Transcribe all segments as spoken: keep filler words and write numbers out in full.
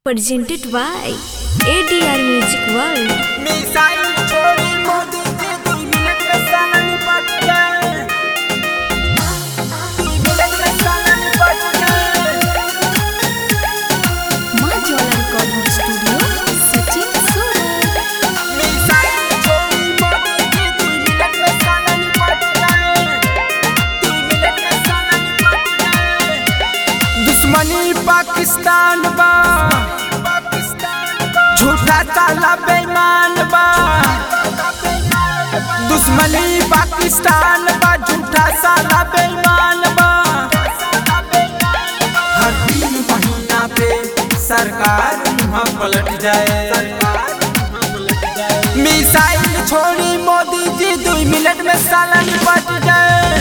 presented by A D R Music World. Missile छोड़ी मोदी जी दो मिनट में साला निपट गए। दो मिनट में साला निपट गए। Maa Jwala recording studio Sachin Surat. Missile छोड़ी मोदी जी दो मिनट में साला निपट गए। दो मिनट में साला निपट गए। दुश्मनी पाकिस्तान बा, झूठा ताला बेईमान बा। दुश्मनी पाकिस्तान बा, झूठा साला बेईमान बा। हर तीन महीना पे सरकार मुँह पलट जाए। मिसाइल छोड़ी मोदी जी दो मिनट में साला निपट जाए।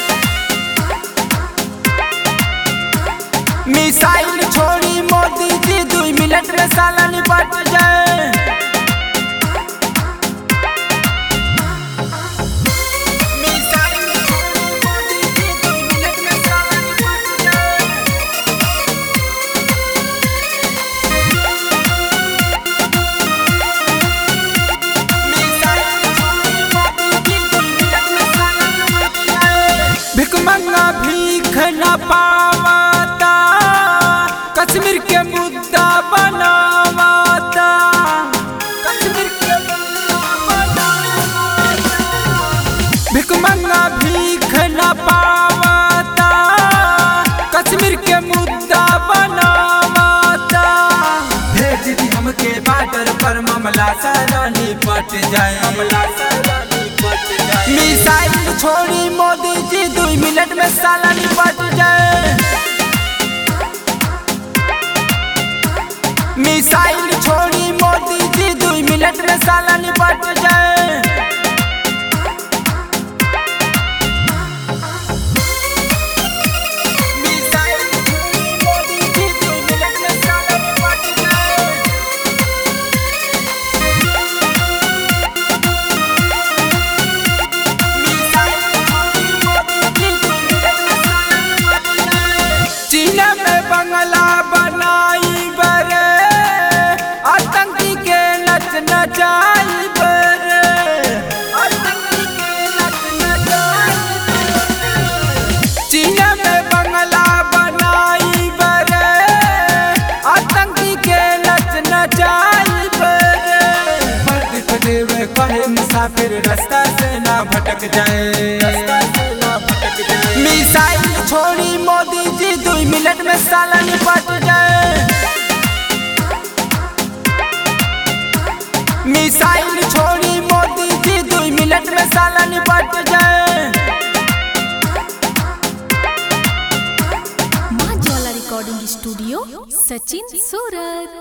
मिसाइल छोड़ी मोदी जी दो मिनट में साला निपट जाए। मिसाइल छोड़ी मोदी जी दो मिनट में साला निपट जाए। मिसाइल छोड़ी मोदी जी दो मिनट में साला निपट जाए। भिखमंगा भीख न पावता, कश्मीर के मुद्दा बनावता। कश्मीर के मुद्दा बनावता। भिखमंगा भीख न पावता, कश्मीर के मुद्दा बनावता। भेज दी हमके बॉर्डर पर मामला सारा निपट जाए। मामला सारा निपट जाए। मिसाइल छोड़ी मोदी जी दो मिनट में साला निपट जाए। मिसाइल छोड़ी मोदी जी दो मिनट में साला निपट जाए। मिसाइल छोड़ी मोदी जी दो मिनट में साला निपट जाए। मिसाइल छोड़ी मोदी जी दो मिनट में साला निपट जाए। चीन में बंगला बनाई बरे, आतंकी के नच नचाई बरे। आतंकी के नच नचाई बरे। चीन में बंगला बनाई बरे, आतंकी के नच नचाई बरे। प्रदीप देव कहे मुसाफिर रास्ता से ना भटक जाए। रास्ता से ना भटक जाए। मिसाइल छोड़ी मोदी जी दो मिनट में साला निपट जाए। मिसाइल छोड़ी मोदी जी दो मिनट में साला निपट जाए। माँ ज्वाला रिकॉर्डिंग स्टूडियो सचिन सूरत।